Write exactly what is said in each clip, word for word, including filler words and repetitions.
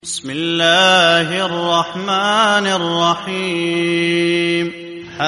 بسم الله الرحمن الرحيم.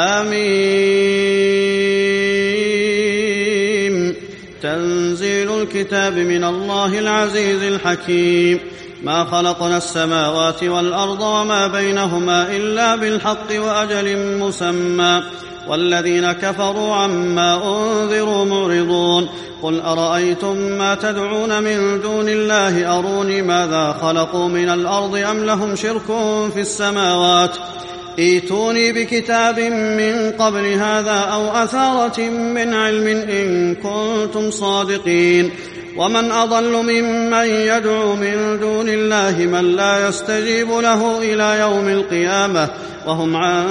حميم. تنزيل الكتاب من الله العزيز الحكيم. ما خلقنا السماوات والأرض وما بينهما إلا بالحق وأجل مسمى، والذين كفروا عما أنذروا معرضون. قل أرأيتم ما تدعون من دون الله أروني ماذا خلقوا من الأرض أم لهم شرك في السماوات، ائتوني بكتاب من قبل هذا أو أثارة من علم إن كنتم صادقين. ومن أضل ممن يدعو من دون الله من لا يستجيب له إلى يوم القيامة وهم عن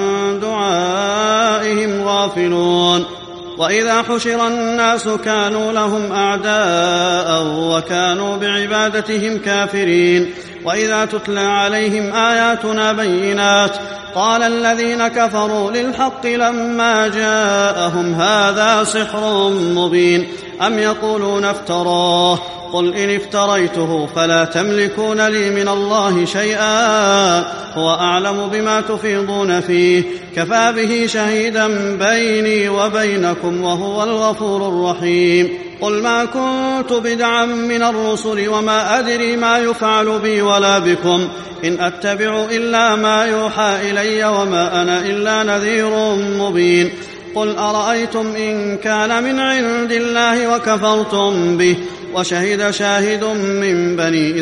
دعائهم غافلون. وإذا حشر الناس كانوا لهم أعداء وكانوا بعبادتهم كافرين. وإذا تتلى عليهم آياتنا بينات قال الذين كفروا للحق لما جاءهم هذا سحر مبين أم يقولون افتراه، قل إن افتريته فلا تملكون لي من الله شيئا هو أعلم بما تفيضون فيه كفى به شهيدا بيني وبينكم وهو الغفور الرحيم. قل ما كنت بدعا من الرسل وما أدري ما يفعل بي ولا بكم إن أتبع إلا ما يوحى إلي وما أنا إلا نذير مبين. قل أرأيتم إن كان من عند الله وكفرتم به وشهد شاهد من بني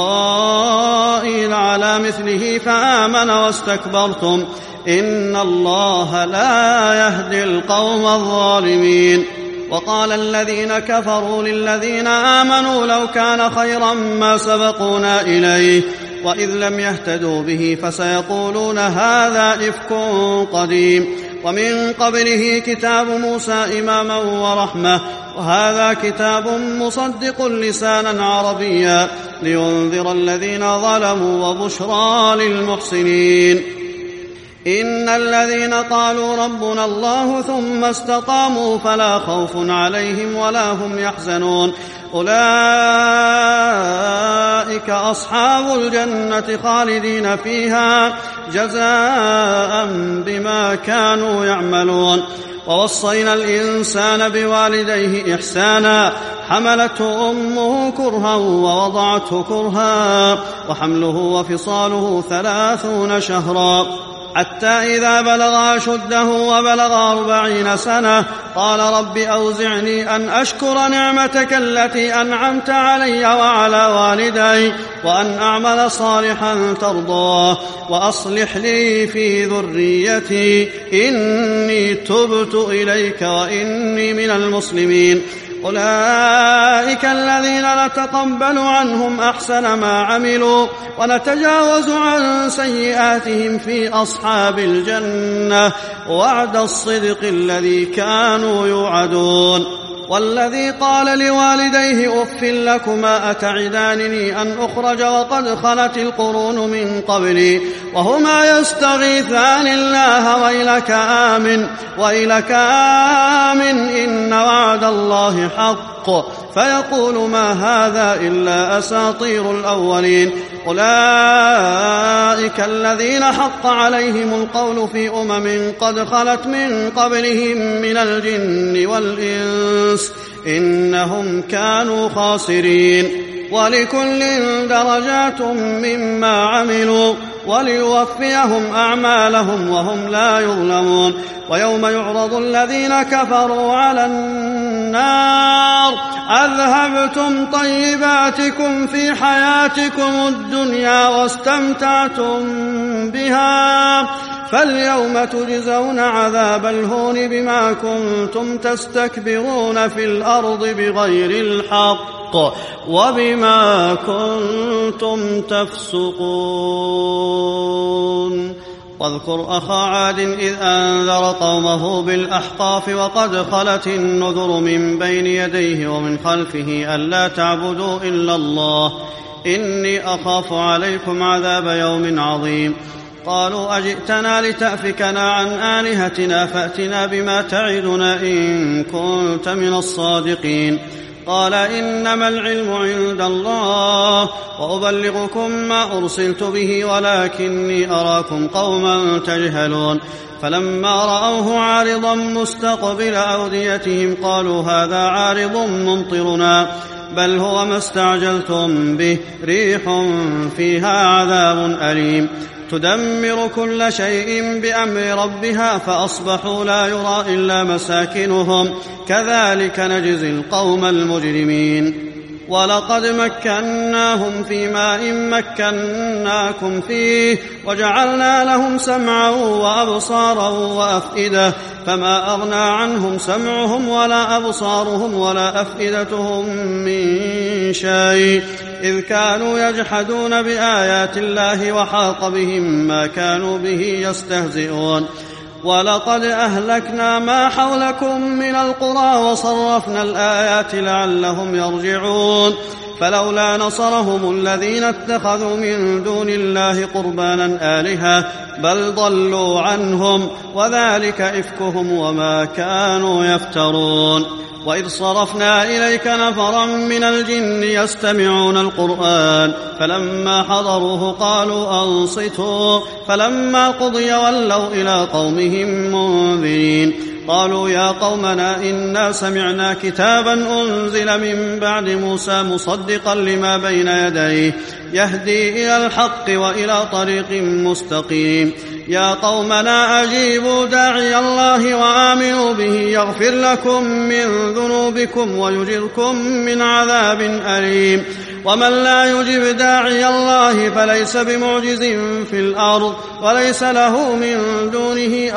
إسرائيل على مثله فآمن واستكبرتم إن الله لا يهدي القوم الظالمين. وقال الذين كفروا للذين آمنوا لو كان خيرا ما سبقونا إليه وإذ لم يهتدوا به فسيقولون هذا إفك قديم. ومن قبله كتاب موسى إماما ورحمة وهذا كتاب مصدق لسانا عربيا لينذر الذين ظلموا وبشرى للمحسنين. إن الذين قالوا ربنا الله ثم استقاموا فلا خوف عليهم ولا هم يحزنون أولئك أصحاب الجنة خالدين فيها جزاء بما كانوا يعملون. ووصينا الإنسان بوالديه إحسانا حملته أمه كرها ووضعته كرها وحمله وفصاله ثلاثون شهرا حتى إذا بلغ أشده وبلغ أربعين سنة قال رب أوزعني أن أشكر نعمتك التي أنعمت علي وعلى والدي وأن أعمل صالحا ترضاه وأصلح لي في ذريتي إني تبت إليك وإني من المسلمين. أولئك الذين نتقبل عنهم أحسن ما عملوا ونتجاوز عن سيئاتهم في أصحاب الجنة وعد الصدق الذي كانوا يوعدون. والذي قال لوالديه أف لكما أتعدانني أن أخرج وقد خلت القرون من قبلي وهما يستغيثان الله ويلك آمن ويلك آمن إن وعد الله حق فيقول ما هذا إلا أساطير الأولين. أولئك الذين حق عليهم القول في أمم قد خلت من قبلهم من الجن والإنس إنهم كانوا خاسرين. ولكل درجات مما عملوا وليوفيهم أعمالهم وهم لا يظلمون. ويوم يعرض الذين كفروا على النار أذهبتم طيباتكم في حياتكم الدنيا واستمتعتم بها فاليوم تجزون عذاب الهون بما كنتم تستكبرون في الأرض بغير الحق وبما كنتم تفسقون. واذكر أخا عاد إذ أنذر قومه بالأحقاف وقد خلت النذر من بين يديه ومن خلفه ألا تعبدوا إلا الله إني أخاف عليكم عذاب يوم عظيم. قالوا أجئتنا لتأفكنا عن آلهتنا فأتنا بما تعدنا إن كنت من الصادقين. قال إنما العلم عند الله وأبلغكم ما أرسلت به ولكني أراكم قوما تجهلون فلما رأوه عارضا مستقبل أوديتهم قالوا هذا عارض ممطرنا بل هو ما استعجلتم به ريح فيها عذاب أليم تدمر كل شيء بأمر ربها فأصبحوا لا يرى إلا مساكنهم كذلك نجزي القوم المجرمين ولقد مكناهم في ماء مكناكم فيه وجعلنا لهم سمعا وأبصارا وأفئدة فما أغنى عنهم سمعهم ولا أبصارهم ولا أفئدتهم من شيء إذ كانوا يجحدون بآيات الله وحاق بهم ما كانوا به يستهزئون ولقد أهلكنا ما حولكم من القرى وصرفنا الآيات لعلهم يرجعون فلولا نصرهم الذين اتخذوا من دون الله قربانا آلهة بل ضلوا عنهم وذلك إفكهم وما كانوا يفترون وإذ صرفنا إليك نفرا من الجن يستمعون القرآن فلما حضروه قالوا أنصتوا فلما قضي ولوا إلى قومهم منذرين قالوا يا قومنا إنا سمعنا كتابا أنزل من بعد موسى مصدقا لما بين يديه يهدي إلى الحق وإلى طريق مستقيم يا قومنا أجيبوا داعي الله وآمنوا به يغفر لكم من ذنوبكم ويجركم من عذاب أليم ومن لا يجب داعي الله فليس بمعجز في الأرض وليس له من دونه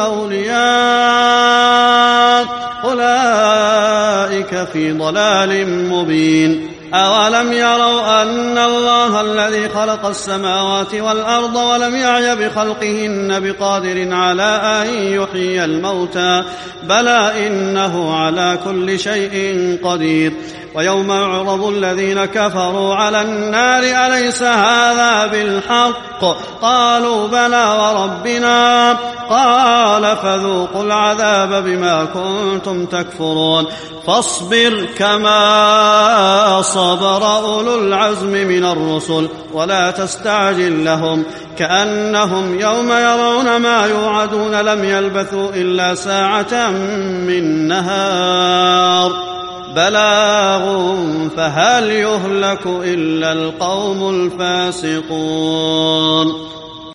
أولياء أولئك في ضلال مبين أولم يروا أن الله الذي خلق السماوات والأرض ولم يعي بخلقهن بقادر على أن يحيي الموتى بلى إنه على كل شيء قدير ويوم يعرض الذين كفروا على النار أليس هذا بالحق قالوا بلى وربنا قال فذوقوا العذاب بما كنتم تكفرون فاصبر كما صبر أولو العزم من الرسل ولا تستعجل لهم كأنهم يوم يرون ما يوعدون لم يلبثوا إلا ساعة من نهار بلاغ فهل يهلك إلا القوم الفاسقون